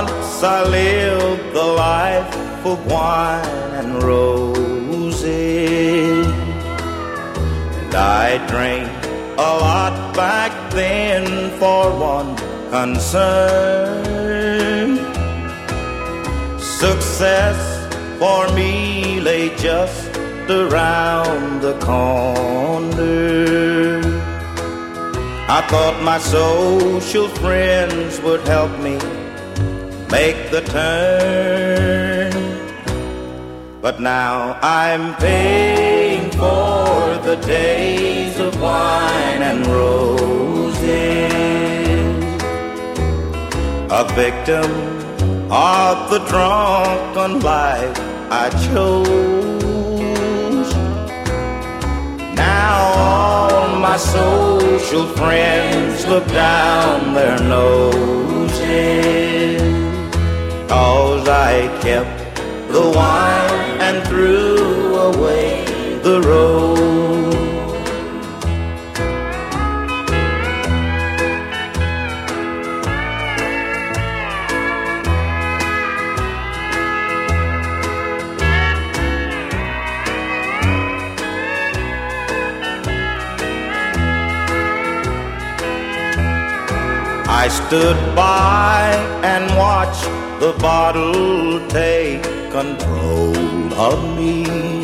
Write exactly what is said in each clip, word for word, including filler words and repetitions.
Once I lived the life of wine and roses, and I drank a lot back then for one concern. Success for me lay just around the corner. I thought my social friends would help me make the turn, but now I'm paying for the days of wine and roses, a victim of the drunken life I chose. Now all my social friends look down their noses, 'cause I kept the wine and threw away the rose. I stood by and watched the bottle take control of me.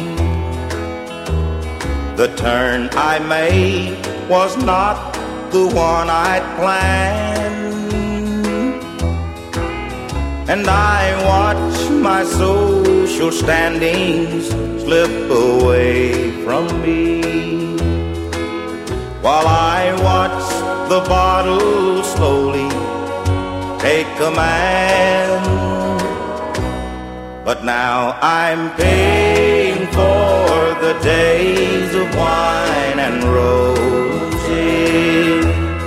The turn I made was not the one I'd planned, and I watched my social standings slip away from me, while I watched the bottle slowly take command. But now I'm paying for the days of wine and roses,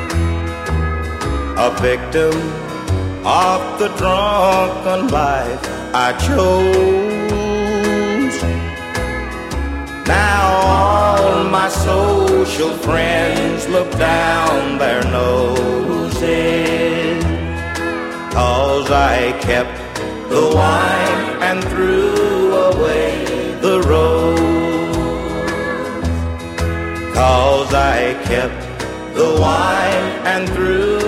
a victim of the drunken life I chose. Now all my social friends look down their noses, 'cause I kept the wine and threw away the rose, 'cause I kept the wine and threw